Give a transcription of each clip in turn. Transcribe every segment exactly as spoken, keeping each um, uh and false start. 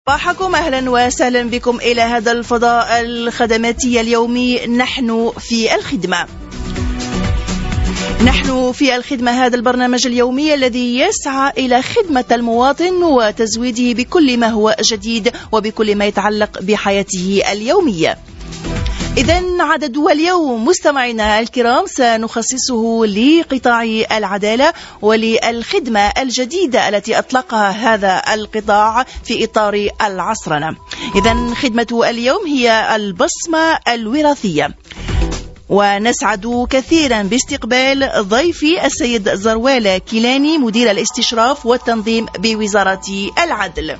صباحكم، أهلا وسهلا بكم إلى هذا الفضاء الخدماتي اليومي. نحن في الخدمة. نحن في الخدمة، هذا البرنامج اليومي الذي يسعى إلى خدمة المواطن وتزويده بكل ما هو جديد وبكل ما يتعلق بحياته اليومية. إذن عدد اليوم مستمعينا الكرام سنخصصه لقطاع العدالة وللخدمة الجديدة التي أطلقها هذا القطاع في إطار العصرنة. إذن خدمة اليوم هي البصمة الوراثية، ونسعد كثيرا باستقبال ضيفي السيد زروال كيلاني، مدير الاستشراف والتنظيم بوزارة العدل.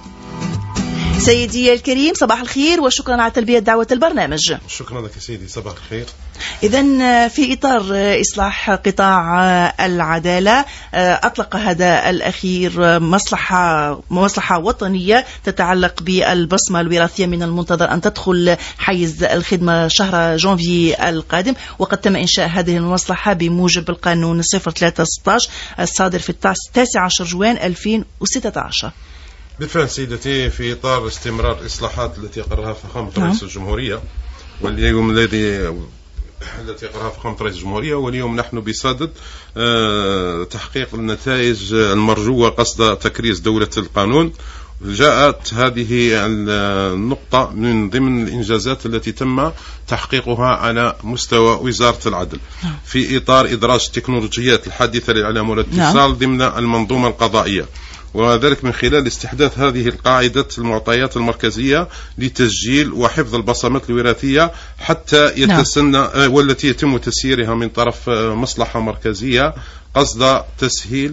سيدي الكريم، صباح الخير وشكرا على تلبية دعوة البرنامج. شكرا لك سيدي، صباح الخير. إذن في إطار إصلاح قطاع العدالة أطلق هذا الأخير مصلحة مصلحة وطنية تتعلق بالبصمة الوراثية، من المنتظر أن تدخل حيز الخدمة شهر جانفي القادم، وقد تم إنشاء هذه المصلحة بموجب القانون صفر ثلاثة ستة عشر الصادر في التاسع عشر جوان ألفين وستة عشر. بالفعل سيدتي، في إطار استمرار الإصلاحات التي أقرها فخامة رئيس الجمهورية، واليوم الذي التي أقرها فخامة رئيس الجمهورية، واليوم نحن بصدد تحقيق النتائج المرجوة قصد تكريس دولة القانون. جاءت هذه النقطة من ضمن الإنجازات التي تم تحقيقها على مستوى وزارة العدل في إطار إدراج التكنولوجيات الحديثة للإعلام والاتصال ضمن المنظومة القضائية، وذلك من خلال استحداث هذه القاعدة المعطيات المركزية لتسجيل وحفظ البصمات الوراثية حتى يتسنى والتي يتم تسييرها من طرف مصلحة مركزية قصد تسهيل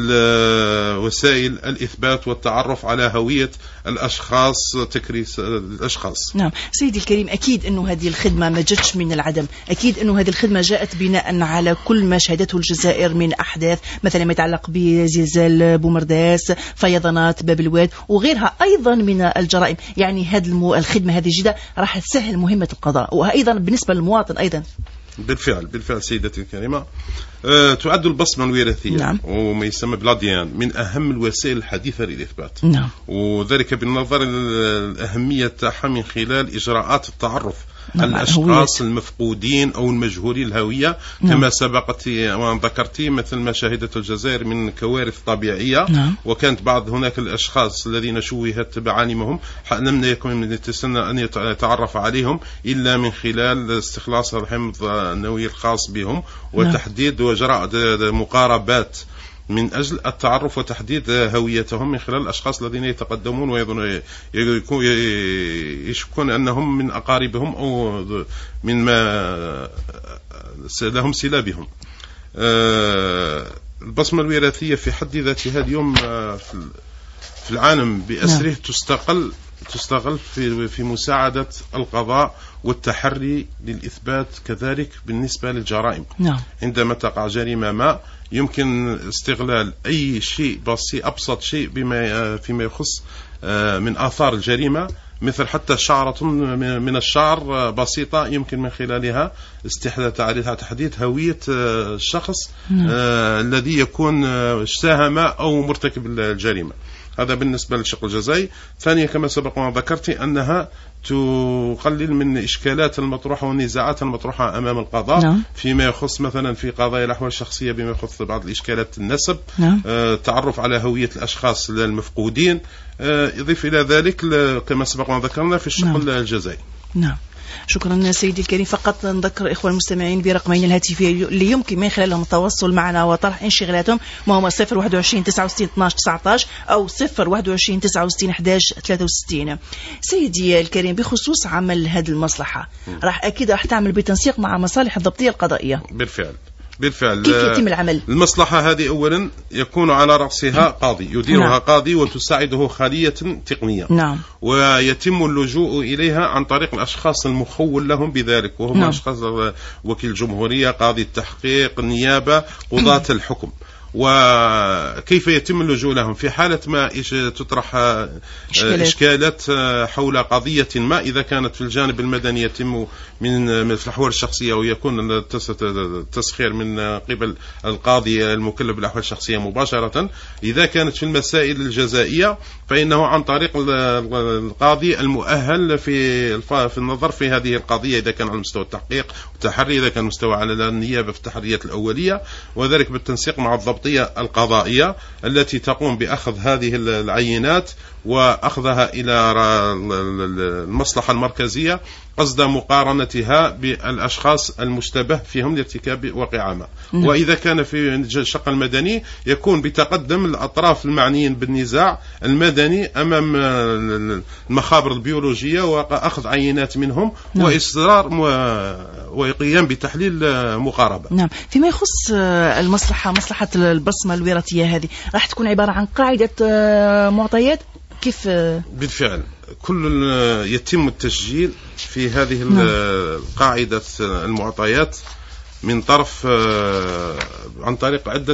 وسائل الإثبات والتعرف على هوية الأشخاص، تكريس الأشخاص. نعم سيدي الكريم، أكيد أنه هذه الخدمة ما جتش من العدم، أكيد أنه هذه الخدمة جاءت بناء على كل ما شهدته الجزائر من أحداث، مثلا ما يتعلق بزلزال بومرداس، فيضانات باب الواد وغيرها أيضا من الجرائم. يعني هذه الخدمة هذه جدا راح تسهل مهمة القضاء، وأيضا بالنسبة للمواطن أيضا. بالفعل بالفعل سيدتي الكريمة، أه تعد البصمة الوراثية نعم. وما يسمى بلاديان من أهم الوسائل الحديثة للإثبات نعم. وذلك بالنظر الأهمية تاعها من خلال إجراءات التعرف نعم. الأشخاص المفقودين أو المجهولين الهوية نعم. كما سبقت وذكرتي، مثل ما شهدت الجزائر من كوارث طبيعية نعم. وكانت بعض هناك الأشخاص الذين شوهت بعالمهم لم يكن يتسنى أن يتعرف عليهم إلا من خلال استخلاص الحفظ النووي الخاص بهم وتحديد وجراء مقاربات من أجل التعرف وتحديد هويتهم من خلال الأشخاص الذين يتقدمون ويشكون أنهم من أقاربهم أو من ما لهم صلة بهم. البصمة الوراثية في حد ذاتها اليوم في العالم بأسره تستقل تستغل في في مساعدة القضاء والتحري للإثبات، كذلك بالنسبة للجرائم نعم. عندما تقع جريمة ما يمكن استغلال أي شيء بسيط، أبسط شيء بما فيما يخص من آثار الجريمة، مثل حتى شعرة من الشعر بسيطة يمكن من خلالها استحداث عليها تحديد هوية الشخص الذي يكون ساهم أو مرتكب الجريمة. هذا بالنسبة للشق الجزائي. ثانيا كما سبق وذكرت أنها تقلل من إشكالات المطروحة والنزاعات المطروحة أمام القضاء نعم. فيما يخص مثلا في قضايا الأحوال الشخصية بما يخص بعض الإشكالات النسب نعم. آه، تعرف على هوية الأشخاص المفقودين، آه، يضيف إلى ذلك كما سبق وذكرنا في الشق نعم. الجزائي نعم. شكرا سيدي الكريم. فقط نذكر إخوة المستمعين برقمين الهاتفية اللي يمكن من خلالهم التواصل معنا وطرح انشغالاتهم، وهما صفر واحد وعشرين تسعة وستين اثناش تسعتاش أو صفر واحد وعشرين تسعة وستين أحداش ثلاثة وستين. سيدي الكريم، بخصوص عمل هذه المصلحة راح أكيد راح تعمل بتنسيق مع مصالح الضبطية القضائية. بالفعل بالفعل. كيف يتم العمل؟ المصلحة هذه أولا يكون على رأسها قاضي يديرها نعم. قاضي وتساعده خلية تقنية نعم. ويتم اللجوء إليها عن طريق الأشخاص المخول لهم بذلك، وهم نعم. أشخاص وكيل الجمهورية، قاضي التحقيق، النيابة، قضاة الحكم. وكيف يتم اللجوء لهم في حالة ما تطرح إشكالات حول قضية ما. إذا كانت في الجانب المدني يتم من في الأحوال الشخصية ويكون التسخير من قبل القاضي المكلف بالأحوال الشخصية مباشرة. إذا كانت في المسائل الجزائية فإنه عن طريق القاضي المؤهل في في النظر في هذه القضية، إذا كان على مستوى التحقيق والتحري، إذا كان مستوى على النيابة في التحريات الأولية، وذلك بالتنسيق مع الضبطية القضائية التي تقوم بأخذ هذه العينات وأخذها إلى المصلحة المركزية قصد مقارنتها بالأشخاص المشتبه فيهم لارتكاب واقعة ما. وإذا كان في الشق المدني يكون بتقدم الأطراف المعنيين بالنزاع المدني أمام المخابر البيولوجية وأخذ عينات منهم نعم. وإصدار وقيام بتحليل مقاربة. نعم. فيما يخص المصلحة مصلحة البصمة الوراثية هذه راح تكون عبارة عن قاعدة معطيات كيف؟ بالفعل كل يتم التسجيل في هذه قاعدة المعطيات من طرف عن طريق عدة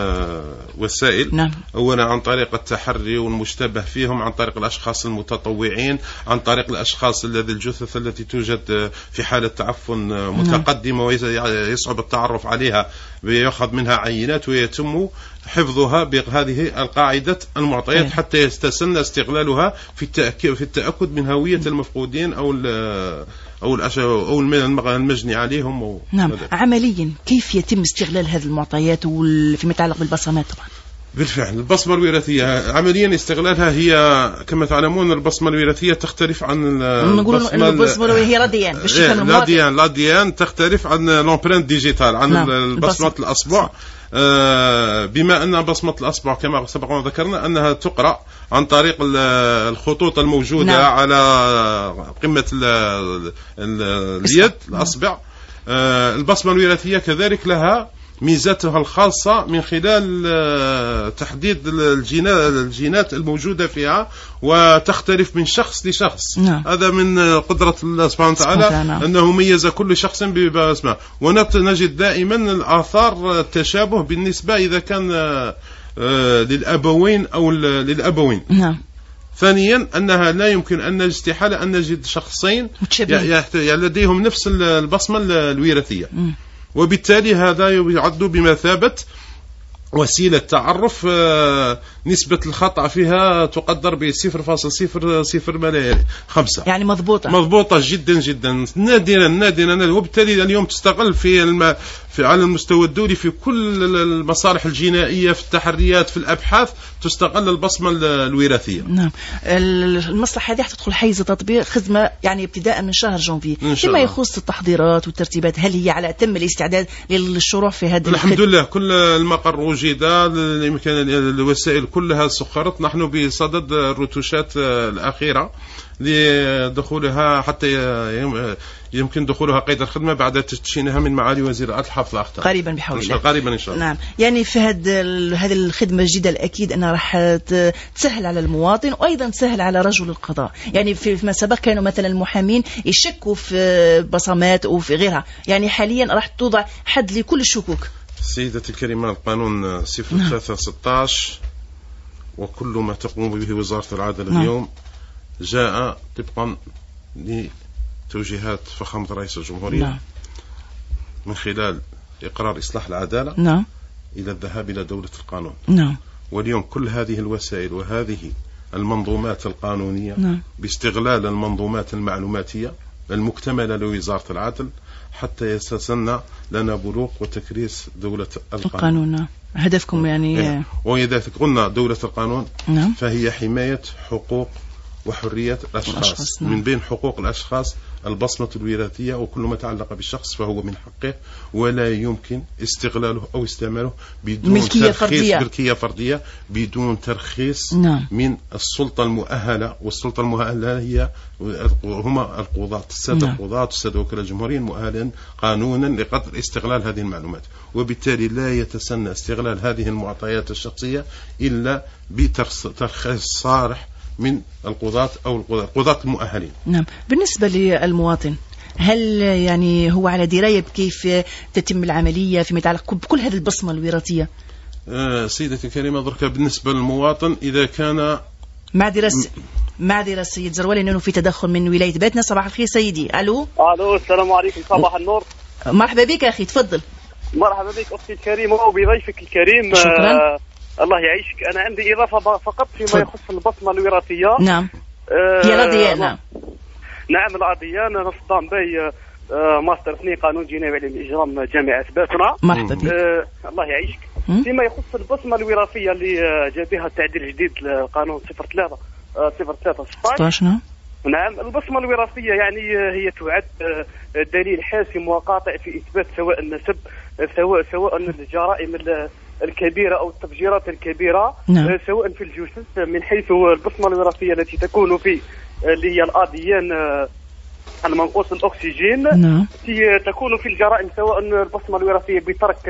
وسائل نعم. أولا عن طريق التحري والمشتبه فيهم، عن طريق الأشخاص المتطوعين، عن طريق الأشخاص الذي الجثث التي توجد في حالة تعفن متقدمة ويصعب التعرف عليها بيأخذ منها عينات ويتم حفظها بهذه القاعدة المعطيات حتى يستسن استغلالها في التأكيد في التأكد من هوية المفقودين أو أو أو المجني عليهم أو نعم. عمليا كيف يتم استغلال هذه المعطيات فيما يتعلق بالبصمات؟ طبعا بالفعل البصمة الوراثية عمليا استغلالها هي كما تعلمون البصمة الوراثية تختلف عن البصمة البصمة هي لاديان لاديان لاديان تختلف عن لومبرنت ديجيتال عن نعم. بصمة الأصبع بما أن بصمة الأصبع كما سبق وذكرنا أنها تقرأ عن طريق الخطوط الموجودة نعم. على قمة اليد الأصبع. البصمة الوراثية كذلك لها ميزاتها الخاصة من خلال تحديد الجينات الموجودة فيها وتختلف من شخص لشخص نعم. هذا من قدرة الله سبحانه وتعالى نعم. أنه ميز كل شخص باسمه، ونجد دائما الآثار التشابه بالنسبة إذا كان للأبوين أو للأبوين نعم. ثانيا أنها لا يمكن أن استحالة أن نجد شخصين لديهم نفس البصمة الوراثية م. وبالتالي هذا يعد بمثابة وسيلة تعرف نسبة الخطأ فيها تقدر ب صفر فاصلة صفر صفر خمسة يعني مضبوطة مضبوطة جدا جدا نادرا نادرا وبالتالي اليوم تستغل في, الم... في على المستوى الدولي في كل المصالح الجنائية في التحريات في الأبحاث تستغل البصمة الوراثية. نعم. المصلحة هذه حتدخل حيز تطبيق خدمة يعني ابتداء من شهر جونفي فيما يخص التحضيرات والترتيبات، هل هي على أتم الاستعداد للشروع في هذا الحمد الخدمة؟ لله كل المقر وجد، يمكن الوسائل كلها سخرت، نحن بصدد الرتوشات الأخيرة لدخولها حتى يمكن دخولها قيد الخدمة بعد تدشينها من معالي وزير الحفظ الأخطر قريبا بحول الله قريبا إن شاء الله. نعم. يعني في هذه الخدمة الجديدة الأكيد أنها راح تسهل على المواطن وأيضا تسهل على رجل القضاء. يعني فيما سبق كانوا مثلا المحامين يشكوا في بصمات وفي غيرها، يعني حاليا راح توضع حد لكل الشكوك. سيدتي الكريمة القانون صفر ثلاثة ستة عشر وكل ما تقوم به وزارة العدل نعم. اليوم جاء طبقا لتوجيهات فخامة رئيس الجمهورية نعم. من خلال إقرار إصلاح العدالة نعم. إلى الذهاب إلى دولة القانون نعم. واليوم كل هذه الوسائل وهذه المنظومات القانونية نعم. باستغلال المنظومات المعلوماتية المكتملة لوزارة العدل حتى يستسنى لنا بلوغ وتكريس دولة القانون, القانون. هدفكم يعني إيه. وإذا قلنا دولة القانون نعم. فهي حماية حقوق وحرية الأشخاص, الأشخاص نعم. من بين حقوق الأشخاص البصمة الوراثية وكل ما تعلق بالشخص فهو من حقه ولا يمكن استغلاله أو استعماله بدون ملكية ترخيص فردية. ملكية فردية بدون ترخيص نعم. من السلطة المؤهلة، والسلطة المؤهلة هي هما القضاة السادة نعم. القضاة السادة وكلاء الجمهورية المؤهلين قانونا لقدر استغلال هذه المعلومات، وبالتالي لا يتسنى استغلال هذه المعطيات الشخصية إلا بترخيص صارح من القضاة أو القضاة المؤهلين. نعم. بالنسبة للمواطن هل يعني هو على دراية بكيف تتم العملية فيما يتعلق بكل هذه البصمة الوراثية؟ آه سيدتي الكريمة، درك بالنسبة للمواطن إذا كان معذرة معذرة السيد زروال لأنه في تدخل من ولاية باتنا. صباح الخير سيدي. ألو. ألو السلام عليكم. صباح النور. مرحبا بك أخي، تفضل. مرحبا بك أختي الكريمة وبضيفك الكريم. شكرا. آه الله يعيشك. أنا عندي إضافة فقط فيما يخص البصمة الوراثية. نعم. آه هي الأديان. نعم نعم الأديان. نصدام بي آه ماستر اثنين قانون جنائي علم الإجرام جامعة باتنا. مرحبا بك. آه الله يعيشك. فيما يخص البصمة الوراثية اللي جاء بها التعديل الجديد لقانون صفر ثلاثة صفر ثلاثة ستة عشر. نعم البصمة الوراثية يعني هي تعد دليل حاسم وقاطع في إثبات سواء النسب سواء سواء الجرائم الكبيرة أو التفجيرات الكبيرة. نعم. سواء في الجثث من حيث البصمة الوراثية التي تكون في اللي هي الأديان المنقوص الأكسجين. نعم. تكون في الجرائم سواء البصمة الوراثية بترك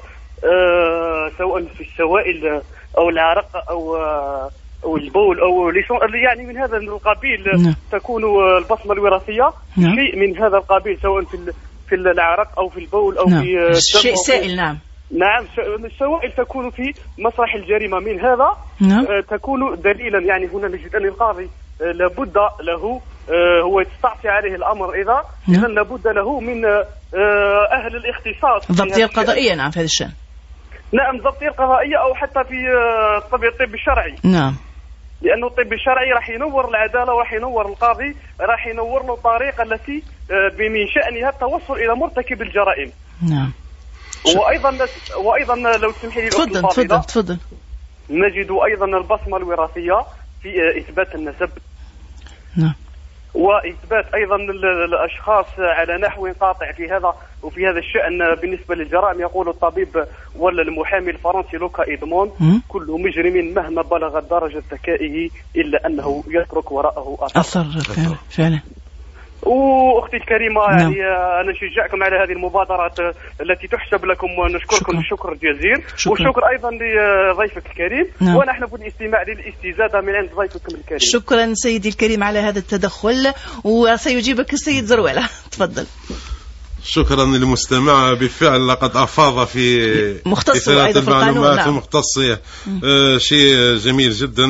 آه سواء في السوائل أو العرق أو آه أو البول أو يعني من هذا القبيل. نعم. تكون البصمة الوراثية. نعم. شيء من هذا القبيل سواء في في العرق أو في البول أو نعم. في شيء سائل. نعم نعم السوائل تكون في مسرح الجريمة. من هذا نعم. آه تكون دليلا. يعني هنا نجد أن القاضي آه لابد له آه هو يستعصي عليه الأمر إذا نعم. إذن لابد له من آه أهل الاختصاص الضبطية القضائية. نعم في هذا الشأن. نعم الضبطية القضائية أو حتى في الطب الطب الشرعي. نعم لأنه الطب الشرعي راح ينور العدالة وراح ينور القاضي راح ينور له الطريقة التي من شأنها التوصل إلى مرتكب الجرائم. نعم وأيضا وأيضا لو تسمحي لي تفضل تفضل تفضل نجد أيضا البصمة الوراثية في إثبات النسب. نعم وإثبات أيضا الأشخاص على نحو قاطع في هذا وفي هذا الشأن. بالنسبة للجرائم يقول الطبيب ولا المحامي الفرنسي لوكا إدمون كل مجرم مهما بلغت درجة ذكائه إلا أنه يترك وراءه أثر. أثر فعلا فعلا. وأختي الكريمة نعم. يعني أنا أشجعكم على هذه المبادرات التي تحسب لكم ونشكركم الشكر الجزيل. وشكر أيضا لضيفك الكريم. نعم. ونحن في الاستماع للاستزادة من عند ضيفكم الكريم. شكرا سيدي الكريم على هذا التدخل وسيجيبك السيد زروالة. تفضل. شكرا للمستمع. بالفعل لقد أفاض في مختص أيضا في المعلومات نعم. ومختصية آه شيء جميل جدا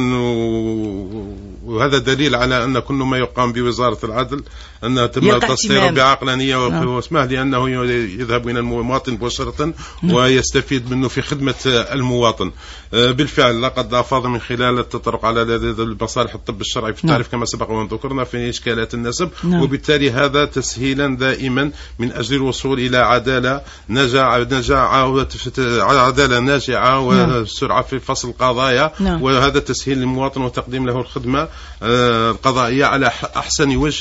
وهذا دليل على أن كل ما يقام بوزارة العدل أنها تم تصديره بعقلانية واسمح لأنه يذهب إلى المواطن مباشرة ويستفيد منه في خدمة المواطن. بالفعل لقد أفاض من خلال التطرق على مصالح الطب الشرعي في التعريف كما سبق وأن ذكرنا في إشكالات النسب. وبالتالي هذا تسهيلا دائما من أجل الوصول إلى عدالة نجاعة نجاعة عدالة ناجعة وسرعة في فصل القضايا. وهذا تسهيل للمواطن وتقديم له الخدمة القضائية على أحسن وجه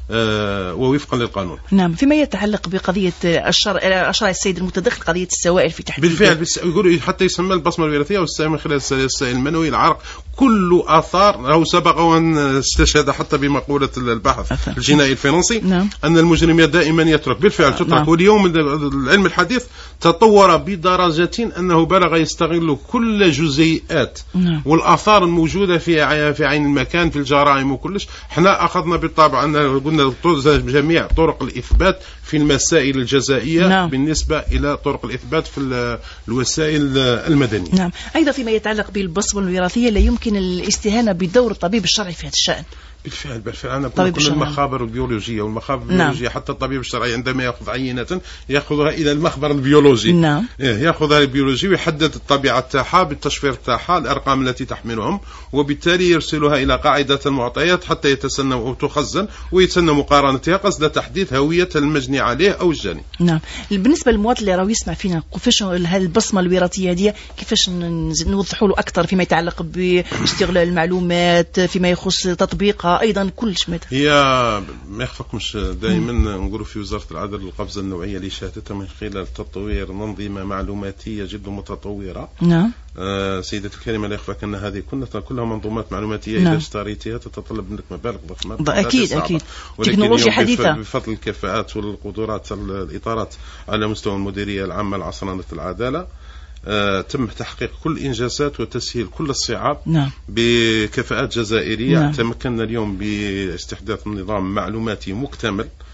ووفقا للقانون. نعم. فيما يتعلق بقضية الشرع أشار السيد المتدخل قضية السوائل في تحديد. بالفعل يقولوا حتى يسمى البصمة الوراثية والسائل من خلال السائل المنوي العرق كل آثار أو سبق وأن استشهد حتى بمقولة البحث أثر. الجنائي الفرنسي. نعم. أن المجرم دائما يترك. بالفعل تترك. نعم. واليوم العلم الحديث تطور بدرجة أنه بلغ يستغل كل جزيئات. نعم. والآثار الموجودة في في عين المكان في الجرائم وكلش. احنا أخذنا بالطبع أن قلنا جميع طرق الإثبات في المسائل الجزائية. نعم. بالنسبة إلى طرق الإثبات في الوسائل المدنية. نعم. أيضا فيما يتعلق بالبصمة الوراثية لا يمكن الاستهانة بدور الطبيب الشرعي في هذا الشأن. بالفعل بالفعل أنا أقول كل المخابر البيولوجية والمخابر البيولوجية. نعم. حتى الطبيب الشرعي عندما يأخذ عينة يأخذها إلى المخبر البيولوجي. نعم. يأخذها البيولوجي ويحدد الطبيعة تاعها بالتشفير تاعها الأرقام التي تحملهم وبالتالي يرسلها إلى قاعدة المعطيات حتى يتسنى أو تخزن ويتسنى مقارنتها قصد تحديد هوية المجني عليه أو الجاني. نعم. بالنسبة للمواطن اللي راهو يسمع فينا كيفاش هذه البصمة الوراثية دي كيفاش نوضحوا له أكثر فيما يتعلق باستغلال المعلومات فيما يخص تطبيقها أيضا كل شمتها. هي ما يخفقمش دائما نقولوا في وزارة العدل القفزة النوعية اللي شهدتها من خلال تطوير منظومة معلوماتية جد متطورة. نعم. آه سيدتي الكريمة لا يخفاك أن هذه كلها كلها منظومات معلوماتية. نعم. إذا اشتريتها تتطلب منك مبالغ ضخمة. أكيد أكيد. تكنولوجيا حديثة. بفضل الكفاءات والقدرات الإطارات على مستوى المديرية العامة لعصرنة العدالة آه، تم تحقيق كل الإنجازات وتسهيل كل الصعاب. نعم. بكفاءات جزائرية. نعم. تمكننا اليوم باستحداث نظام معلوماتي مكتمل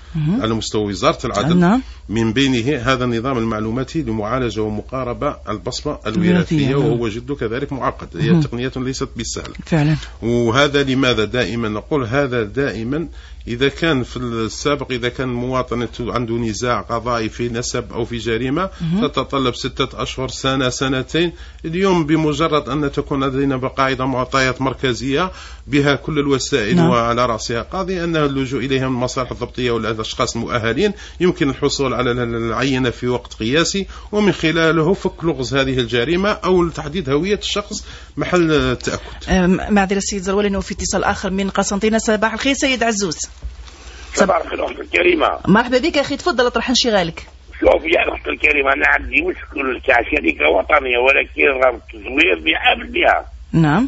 على مستوى وزارة العدل. نعم. من بينه هذا النظام المعلوماتي لمعالجة ومقاربة البصمة الوراثية، وهو جد كذلك معقد، هي تقنية ليست بالسهلة فعلا. وهذا لماذا دائما نقول هذا دائما إذا كان في السابق إذا كان مواطن عنده نزاع قضائي في نسب أو في جريمة تتطلب ستة أشهر، سنة، سنتين. اليوم بمجرد أن تكون لدينا قاعدة معطيات مركزية بها كل الوسائل نعم. وعلى رأسها قاضي، أنها اللجوء إليها من المصالح الضبطية والأشخاص المؤهلين يمكن الحصول على العينة في وقت قياسي، ومن خلاله فك لغز هذه الجريمة أو تحديد هوية الشخص محل التأكد. معذرة السيد زروال أنه في اتصال آخر من قسنطينة. صباح الخير سيد عزوز. صباح الخير أختي الكريمة. مرحبا بك أخي، تفضل اطرح انشغالك. شوف يا أختي الكريمة، أنا عندي مشكل تاع شركة وطنية ولكن راه التزوير بيعامل بها. نعم.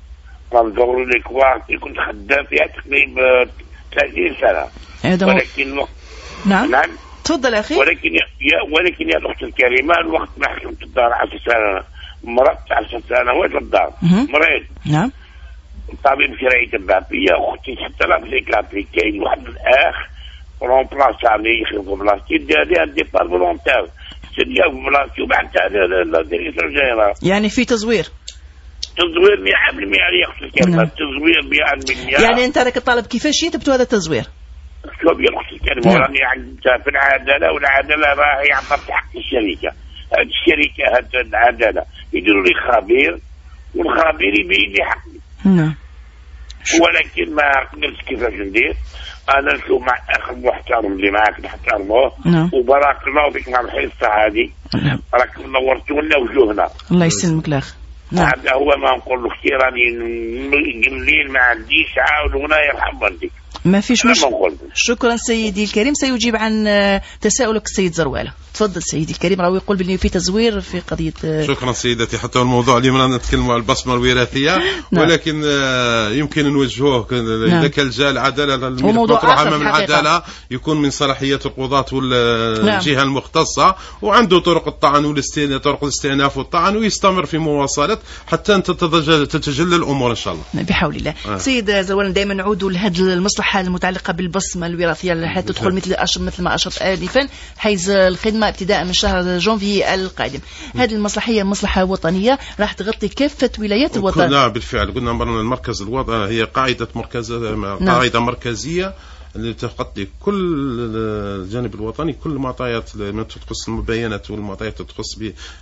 غنزور لك واحد كنت خدام فيها تقريبا ثلاثين سنة. هذا ولكن الوقت نعم. نعم. تفضل أخي. ولكن يا ولكن يا أختي الكريمة الوقت ما حكمت الدار عشر سنة، مرضت عشر سنوات في الدار، مريض. نعم. الطبيب شرايط البابية أختي حتى لا بليكابي كاين واحد الأخ رومبلاس عليه يخدم بلاصتي داري ان ديبار فولونتير سنيا في بلاصتي وبعد لا ديريكتور جينيرال. يعني في تزوير تزوير مية بالمية يا أختي الكريمة، تزوير مية بالمية. يعني أنت راك طالب كيفاش تبتو هذا التزوير؟ شوف يا أختي الكريمة، راني عندها في العدالة، والعدالة راهي عبر حق الشركة. هذه الشركة هذه العدالة يديروا لي خبير، والخبير يبين لي حقي. نعم. ولكن ما قدرت كيفاش ندير. انا نشوف مع اخ محترم اللي معاك نحترموه. نعم. وبارك الله فيك مع الحصه هذه. نعم. راك نورتوا لنا وجوهنا. الله يسلمك الاخ. نعم. هذا هو ما نقول لك، راني قليل ما عنديش، عاود هنا يرحم والديك. ما فيش مشكل. شكرا سيدي الكريم. سيجيب عن تساؤلك السيد زروالة. تفضل سيدي الكريم، راهو يقول بلي في تزوير في قضية. شكرا سيدتي. حتى الموضوع اليوم رانا نتكلموا على البصمة الوراثية. نعم. ولكن يمكن نوجهوه إذا نعم. كان جاء العدالة المطروحة أمام العدالة يكون من صلاحيات القضاة والجهة نعم. المختصة، وعنده طرق الطعن والاستئناف، طرق الاستئناف والطعن، ويستمر في مواصلة حتى أن تتجلى الأمور إن شاء الله بحول الله. آه. سيد زروالة، دائما نعود لهذه المصلحة المتعلقة بالبصمة الوراثية اللي تدخل مثل أشر مثل ما أشرت آنفا حيز الخدمة ابتداء من شهر جونفي القادم. هذه المصلحية مصلحة وطنية راح تغطي كافة ولايات الوطن. لا بالفعل قلنا مرنا المركز الوضع هي قاعدة مركز قاعدة نعم. مركزية اللي تغطي كل الجانب الوطني، كل المعطيات ما تخص البيانات والمعطيات تخص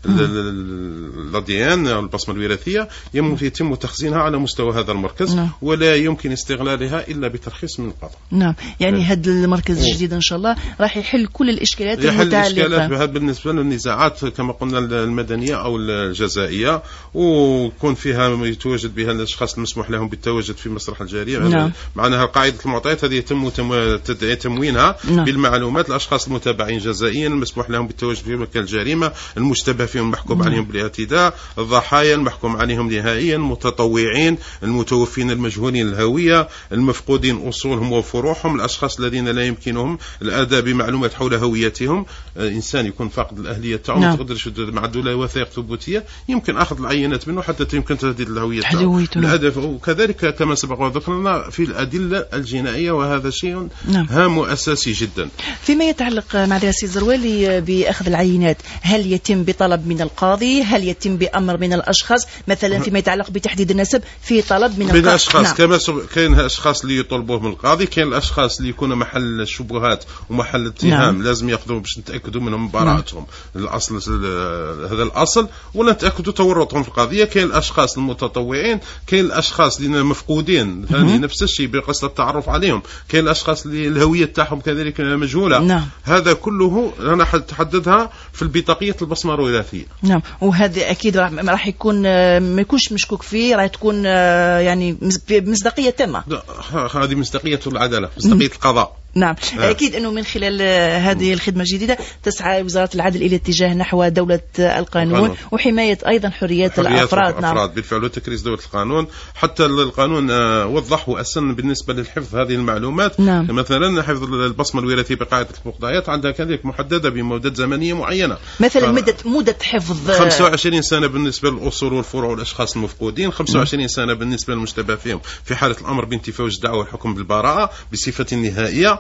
بالديان البصمة الوراثية يتم تخزينها على مستوى هذا المركز. نعم. ولا يمكن استغلالها إلا بترخيص من القضاء. نعم. يعني هذا المركز الجديد إن شاء الله راح يحل كل الإشكالات المتعلقة بالنسبة للنزاعات كما قلنا المدنية أو الجزائية، ويكون فيها يتواجد بها الأشخاص المسموح لهم بالتواجد في مسرح الجريمة. نعم. معناها قاعدة المعطيات هذه يتم تموينها نعم. بالمعلومات الأشخاص المتابعين جزائيا المسموح لهم بالتواجد في مكان الجريمة، المشتبه فيهم المحكوم نعم. عليهم بالاعتداء، الضحايا المحكوم عليهم نهائيا، المتطوعين، المتوفين المجهولين الهوية، المفقودين أصولهم وفروعهم، الأشخاص الذين لا يمكنهم الأداء بمعلومات حول هويتهم. إنسان يكون فاقد الأهلية تاعو ما تقدرش مع الدولة وثائق ثبوتية يمكن أخذ العينات منه حتى يمكن تهديد الهوية تاعو. الهدف وكذلك كما سبق وذكرنا في الأدلة الجنائية، وهذا شيء نعم. هام وأساسي جدا. فيما يتعلق مع السيد زروالي بأخذ العينات، هل يتم بطلب من القاضي؟ هل يتم بأمر من الأشخاص؟ مثلا فيما يتعلق بتحديد النسب في طلب من, من الأشخاص نعم. كما كاين أشخاص اللي يطلبوه من القاضي، كاين الأشخاص اللي يكونوا محل الشبهات ومحل اتهام نعم. لازم يأخذوا باش نتأكدوا منهم براءتهم نعم. الأصل هذا الأصل ولا نتأكدوا تورطهم في القضية. كاين الأشخاص المتطوعين، كاين الأشخاص اللي مفقودين ثاني نفس الشيء بقصد التعرف عليهم، كاين الأشخاص اللي الهوية تاعهم كذلك مجهولة نعم. هذا كله أنا تحددها في البطاقية البصمة الوراثية نعم. وهذا أكيد راح يكون ما يكونش مشكوك فيه، راح تكون يعني مصداقية تامة. هذه مصداقية العدالة، مصداقية القضاء. نعم آه. أكيد أنه من خلال هذه الخدمة الجديدة تسعى وزارة العدل إلى اتجاه نحو دولة القانون, القانون. وحماية أيضا حريات, حريات الأفراد. الأفراد نعم. بالفعل وتكريس دولة القانون. حتى القانون آه وضحه أساسا بالنسبة للحفظ هذه المعلومات نعم. مثلا حفظ البصمة الوراثية بقاعدة المقتضيات عندها كذلك محددة بمدة زمنية معينة، مثلا مدة مدة حفظ خمسة وعشرين سنة بالنسبة للأصول والفروع والأشخاص المفقودين، خمسة وعشرين سنة بالنسبة للمشتبه فيهم في حالة الأمر بانتفاء الدعوى والحكم بالبراءة بصفة نهائية،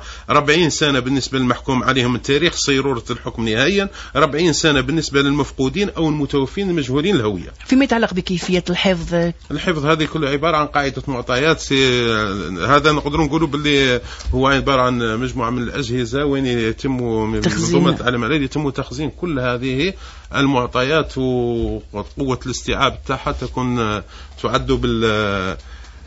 أربعين سنة بالنسبة للمحكوم عليهم من تاريخ صيرورة الحكم نهائيا، أربعين سنة بالنسبة للمفقودين أو المتوفين المجهولين الهوية. فيما يتعلق بكيفية الحفظ، الحفظ هذه كلها عبارة عن قاعدة معطيات. هذا نقدر نقولوا باللي هو عبارة عن مجموعة من الأجهزة وين يتم منظومة العالم العالي يتم تخزين كل هذه المعطيات، وقوة الاستيعاب تاعها تكون تعد بال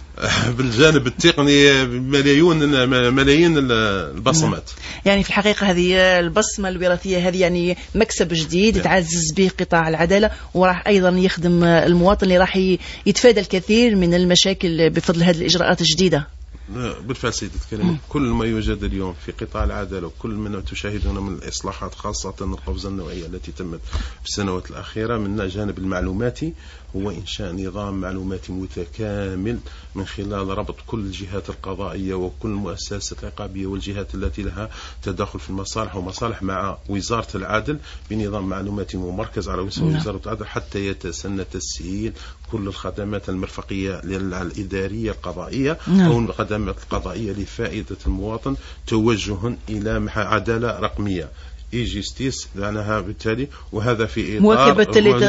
بالجانب التقني ملايين ملايين البصمات. يعني في الحقيقة هذه البصمة الوراثية هذه يعني مكسب جديد يتعزز به قطاع العدالة، وراح أيضا يخدم المواطن اللي راح يتفادى الكثير من المشاكل بفضل هذه الإجراءات الجديدة. بالفعل سيدة كريم، كل ما يوجد اليوم في قطاع العدالة وكل ما تشاهدون من الإصلاحات خاصة القفزة النوعية التي تمت في السنوات الأخيرة من الجانب المعلوماتي هو إنشاء نظام معلوماتي متكامل من خلال ربط كل الجهات القضائية وكل المؤسسات العقابية والجهات التي لها تداخل في المصالح ومصالح مع وزارة العدل بنظام معلوماتي ممركز على مستوى وزارة العدل حتى يتسنى تسهيل كل الخدمات المرفقية الإدارية القضائية أو الخدمات القضائية لفائدة المواطن توجها إلى عدالة رقمية إي جيستيس لأنها بالتالي، وهذا في إطار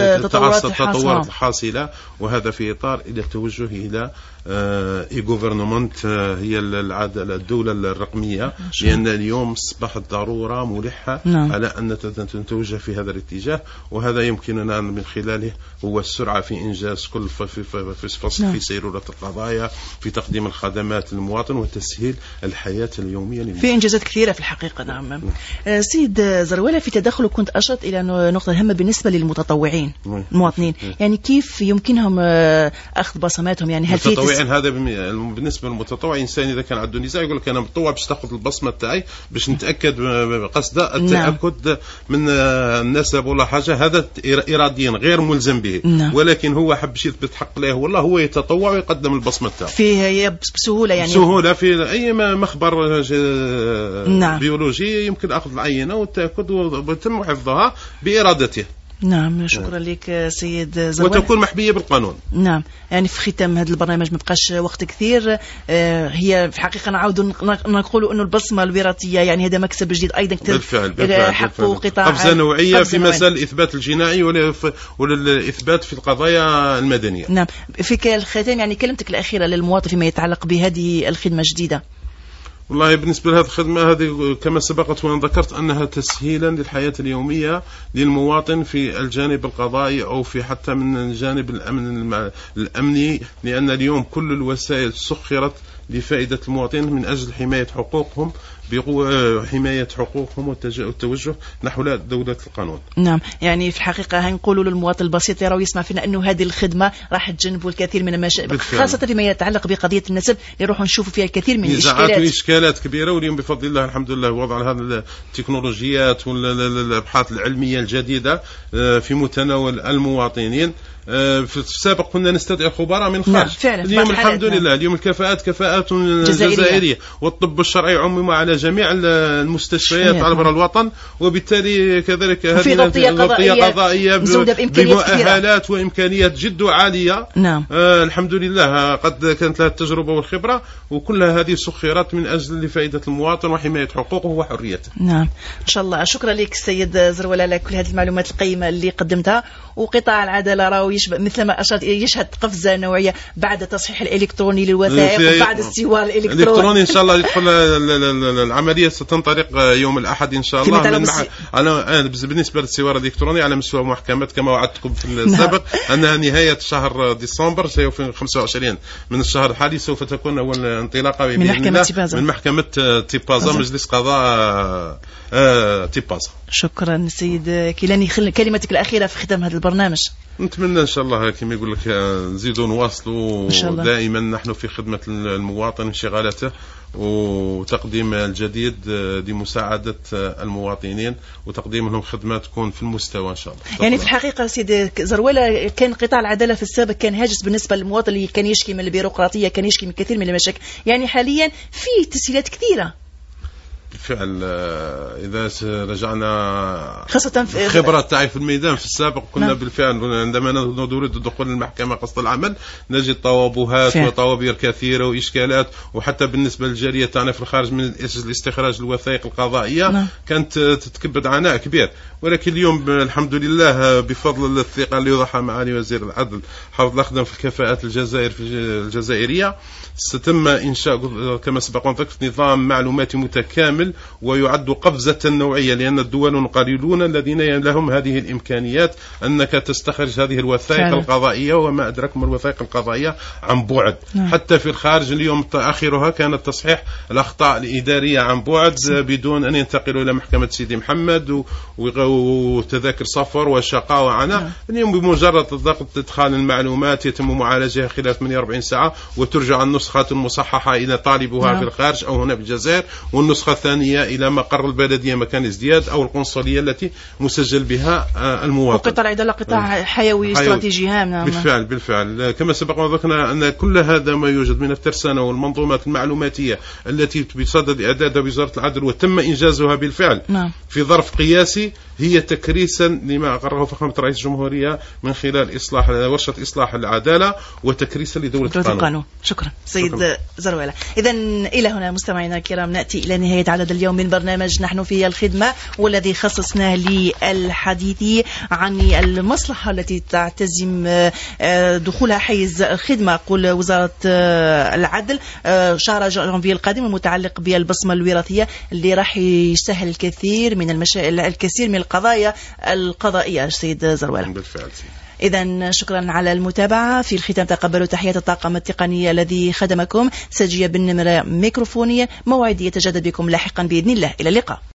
التطورات الحاصلة، وهذا في إطار إلى التوجه إلى إي غوفرنمنت هي العدالة الدولة الرقمية، لأن اليوم أصبحت ضرورة ملحة نعم. على أن نتوجه في هذا الاتجاه، وهذا يمكننا من خلاله هو السرعة في إنجاز كل في في في, في, نعم. في سيرورة القضايا، في تقديم الخدمات للمواطن وتسهيل الحياة اليومية للمواطن. في إنجازات كثيرة في الحقيقة. نعم, نعم. آه سيد زروالة، في تدخل كنت أشرت إلى نقطة هامة بالنسبة للمتطوعين المواطنين، يعني كيف يمكنهم أخذ بصماتهم؟ يعني هل في هذا بالنسبة للمتطوع إنسان إذا كان عنده نزاع يقول لك أنا متطوع باش تأخذ البصمة تاعي باش نتأكد قصده التأكد نعم. من النسب ولا حاجة، هذا إراديا غير ملزم به نعم. ولكن هو حب يثبت حق له والله هو يتطوع ويقدم البصمة تاعه فيه بسهولة، يعني بسهولة في أي مخبر نعم. بيولوجي يمكن أخذ العينة والتأكد ويتم حفظها بإرادته. نعم شكرا لك سيد زروالة، وتكون محمية بالقانون. نعم، يعني في ختام هذا البرنامج ما بقاش وقت كثير، آه هي في حقيقة نعود نقول أنه البصمة الوراثية يعني هذا مكسب جديد أيضا كثير بالفعل بالفعل حق قطاع قفزة نوعية في مسألة الإثبات الجنائي والإثبات في القضايا المدنية. نعم، في الختام يعني كلمتك الأخيرة للمواطن فيما يتعلق بهذه الخدمة الجديدة. والله بالنسبة لهذه الخدمة هذه كما سبقت وأن ذكرت أنها تسهيلا للحياة اليومية للمواطن في الجانب القضائي أو في حتى من الجانب الأمن الأمني، لأن اليوم كل الوسائل سخرت لفائدة المواطنين من أجل حماية حقوقهم بحماية حقوقهم والتوجه نحو دولة القانون. نعم، يعني في الحقيقة هنقولوا للمواطن البسيط اللي راهو يسمع فينا أنه هذه الخدمة راح تجنبوا الكثير من المشاكل، خاصة فيما يتعلق بقضية النسب اللي راح نشوفوا فيها الكثير من الإشكالات وإشكالات كبيرة. واليوم بفضل الله الحمد لله وضع هذه التكنولوجيات والأبحاث العلمية الجديدة في متناول المواطنين. في السابق كنا نستدعي خبراء من خارج، نعم اليوم الحمد لله نعم. اليوم الكفاءات كفاءات جزائرية, جزائرية. والطب الشرعي عمم على جميع المستشفيات عبر الوطن، وبالتالي كذلك هذه ضبطية قضائية, قضائية بمؤهلات وإمكانيات جد عالية. نعم. آه الحمد لله قد كانت لها التجربة والخبرة، وكلها هذه سخرت من أجل لفائدة المواطن وحماية حقوقه وحريته. نعم إن شاء الله. شكرا لك السيد زروالة على كل هذه المعلومات القيمة اللي قدمتها. وقطاع العدالة راهو يشبه مثل ما أشرت يشهد قفزة نوعية بعد تصحيح الإلكتروني للوثائق وبعد السوار الإلكتروني. الإلكتروني إن شاء الله يدخل العملية ستنطلق يوم الأحد إن شاء الله. من مح... أنا بالنسبة للسوار الإلكتروني على مستوى محكمات كما وعدتكم في السابق أنها نهاية شهر ديسمبر سوف خمسة وعشرين من الشهر الحالي سوف تكون أول انطلاقة من محكمة تيبازا من محكمة تيبازا مجلس قضاء آه تيبازا. شكرا سيد كيلاني، كلمتك الأخيرة في ختام هذا البرنامج. نتمنى إن شاء الله كما يقول لك نزيدوا نواصلوا دائما نحن في خدمة المواطن وانشغالاته وتقديم الجديد لمساعدة المواطنين وتقديم لهم خدمات تكون في المستوى إن شاء الله. يعني في الحقيقة سيد زروالة كان قطاع العدالة في السابق كان هاجس بالنسبة للمواطن اللي كان يشكي من البيروقراطية، كان يشكي من كثير من المشاكل، يعني حاليا في تسهيلات كثيرة بالفعل إذا رجعنا خاصة في الخبرة تاعي في الميدان في السابق كنا نعم. بالفعل عندما نريد الدخول للمحكمة قصد العمل نجد طوابوهات وطوابير كثيرة وإشكالات، وحتى بالنسبة للجالية تاعنا في الخارج من الاستخراج الوثائق القضائية نعم. كانت تتكبد عناء كبير. ولكن اليوم الحمد لله بفضل الثقة اللي وضعها معالي وزير العدل حافظ الأقدم في الكفاءات الجزائر في الجزائرية ستم إنشاء كما سبق ذكرت نظام معلوماتي متكامل ويعد قفزة نوعية، لأن الدول قليلون الذين لهم هذه الإمكانيات أنك تستخرج هذه الوثائق فعلا. القضائية وما أدركم الوثائق القضائية عن بعد نعم. حتى في الخارج اليوم آخرها كانت تصحيح الأخطاء الإدارية عن بعد بدون أن ينتقلوا إلى محكمة سيدي محمد وتذاكر سفر وشقاوة عنها نعم. اليوم بمجرد الضغط إدخال المعلومات يتم معالجتها خلال ثمانية وأربعين ساعة وترجع النسخة المصححة إلى طالبها نعم. في الخارج أو هنا بالجزائر، والنسخة الثانية إلى مقر البلدية مكان ازدياد أو القنصلية التي مسجل بها المواطن. وقطاع العدالة قطاع حيوي استراتيجي هام نعم. بالفعل بالفعل كما سبق وذكرنا أن كل هذا ما يوجد من الترسانة والمنظومات المعلوماتية التي بصدد إعدادها وزارة العدل وتم إنجازها بالفعل نعم. في ظرف قياسي هي تكريسا لما أقره فخامة رئيس الجمهورية من خلال إصلاح ورشة إصلاح العدالة وتكريسا لدولة القانون. القانون. شكرا سيد شكرا. زروالة. إذا إلى هنا مستمعينا الكرام نأتي إلى نهاية عدد اليوم من برنامج نحن في الخدمة، والذي خصصناه للحديث عن المصلحة التي تعتزم دخولها حيز الخدمة قل وزارة العدل شهر جانفي القادم المتعلق بالبصمة الوراثية اللي راح يسهل الكثير من المشاكل الكثير من القضايا القضائية. سيد زروالة بالفعل. إذا شكرا على المتابعة. في الختام تقبلوا تحيات الطاقم التقني الذي خدمكم. سجية بالنمرة ميكروفونية. موعدي يتجدد بكم لاحقا بإذن الله. إلى اللقاء.